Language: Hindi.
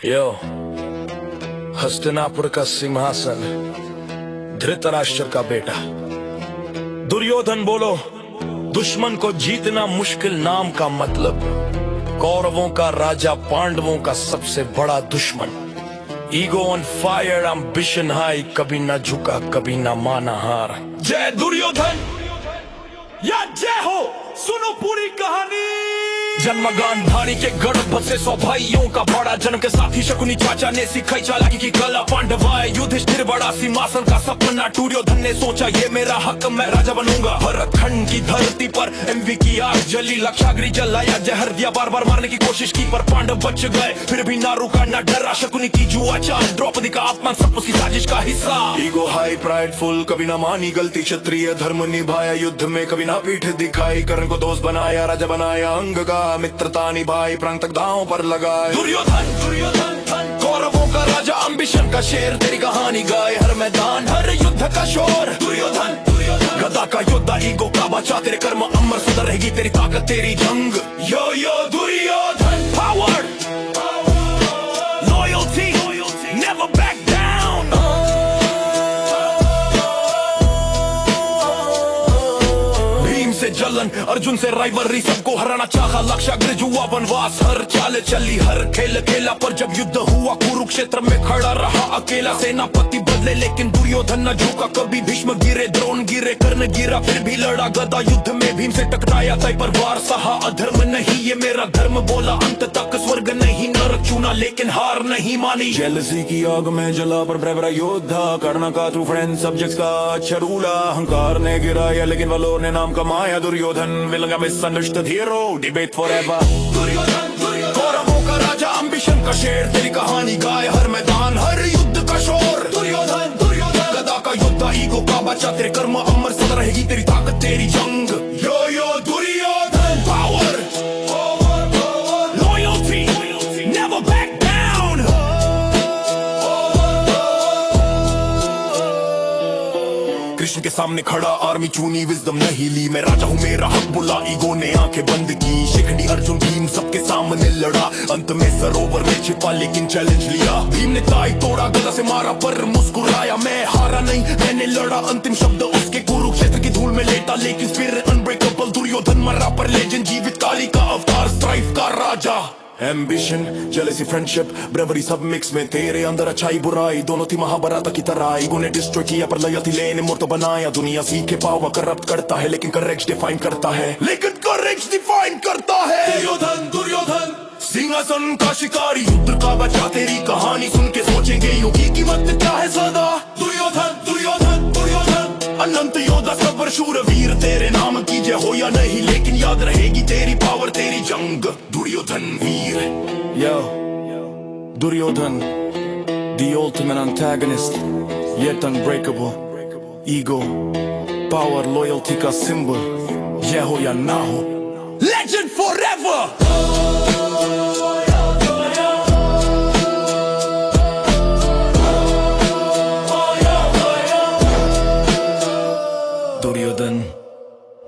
यो हस्तिनापुर का सिंहासन, धृतराष्ट्र का बेटा दुर्योधन बोलो, दुश्मन को जीतना मुश्किल नाम का मतलब, कौरवों का राजा पांडवों का सबसे बड़ा दुश्मन। Ego on fire, ambition high, कभी ना झुका कभी ना माना हार। जय दुर्योधन या जय हो, सुनो पूरी कहानी। जन्मगान भारी के गढ़ बसे 100 भाइयों का बड़ा, जन्म के साथ ही शकुनी चाचा ने सिखाई चालाकी की कला। पांडवाए युधिष्ठिर बड़ा, सिंहासन का सपना। दुर्योधन ने सोचा ये मेरा हक, मैं राजा बनूंगा। भरतखंड की धरती पर एमवी की आग जली, लक्षाग्नि जलाया, जहर दिया, बार बार मारने की कोशिश की, पर पांडव बच गए। फिर भी ना रुका ना डरा, शकुनी की जुआ चाल, द्रौपदी का अपमान सब उसकी साजिश का हिस्सा। ईगो हाई प्राइडफुल, कभी ना मानी गलती, क्षत्रिय धर्म निभाया युद्ध में, कभी ना पीठ दिखाई। कर्ण को दोस्त बनाया, राजा बनाया अंग का, मित्रता निभाई, प्राण तक दांव पर लगाए। दुर्योधन दुर्योधन कौरवों का राजा, एम्बिशन का शेर, तेरी कहानी गाए हर मैदान, हर युद्ध का शोर। दुर्योधन दुर्योधन गदा का योद्धा, ईगो का बचा, तेरे कर्म अमर, सदा रहेगी तेरी ताकत, तेरी जंग। Yo yo Duryodhan, power loyalty, never back down. Bhim से जलन, अर्जुन से राइवलरी, सबको हराना चाहा, लक्षाग्नि जुआ वनवास, हर चाल चली, हर खेल खेला, पर जब युद्ध हुआ कुरुक्षेत्र में खड़ा रहा अकेला। सेनापति बदले लेकिन दुर्योधन न झुका कभी, भीष्म गिरे, द्रोण गिरे, कर्ण गिरा, फिर भी लड़ा गदा युद्ध में, भीम से टकराया, तय पर वार सहा। अधर्म नहीं ये मेरा धर्म बोला, अंत तक स्वर्ग नहीं नरक चुना, लेकिन हार नहीं मानी। जेलसी की आग में जला पर ब्रेवरा योद्धा, कर्ण का ट्रू फ्रेंड, सब्जेक्ट्स का अच्छा रूला। अहंकार ने गिराया लेकिन वालों ने नाम कमाया। दुर्योधन विलंगा misunderstood hero, debate forever. Duryodhan कौरवों का राजा, एम्बिशन का शेर, तेरी कहानी गाए हर मैदान, हर युद्ध का शोर। दुर्योधन दुर्योधन गदा का योद्धा, ईगो का बचा, तेरे कर्म अमर, सदा रहेगी तेरी ताकत, तेरी जंग। Yo yo Duryodhan, power loyalty, never back down. Krishna के सामने खड़ा, आर्मी चुनी, विजडम नहीं ली, मैं राजा हूँ मेरा हक बुला। ईगो ने आंखें बंद की, शिखंडी अर्जुन भीम सबके सामने लड़ा, अंत में सरोवर में छिपा लेकिन चैलेंज लिया। भीम ने ताई तोड़ा, गदा से मारा पर मुस्कुराया, मैं हारा नहीं मैंने लड़ा। अंतिम शब्द उसके कुरुक्षेत्र की धूल में लेटा, लेकिन फिर अनब्रेकेबल दुर्योधन मरा, पर लेजेंड जीवित, काली का अवतार, स्ट्राइफ का राजा। एम्बिशन, जेलसी, फ्रेंडशिप, ब्रेवरी सब मिक्स में, तेरे अंदर अच्छाई बुराई दोनों थी महाभारत की तरह। ईगो ने डिस्ट्रॉय किया पर लॉयल्टी लेने मोर्टो बनाया। दुनिया सीखे पावर करप्ट करता है, लेकिन करेक्ट डिफाइन करता है, लेकिन करेक्ट डिफाइन करता है। दुर्योधन दुर्योधन सिंहासन का शिकारी, युद्ध का बचा, तेरी कहानी सुन के सोचेंगे युगी की कीमत क्या है सदा। दुर्योधन दुर्योधन दुर्योधन अनंत योद्धा, सबर शूरवीर, तेरे नाम की जय हो या नहीं, लेकिन याद रहेगी तेरी पावर, तेरी जंग। दुर्योधन वीर। Yo, Duryodhan, the ultimate antagonist, yet unbreakable. Ego, power, loyalty का symbol, जय हो या ना हो, legend forever.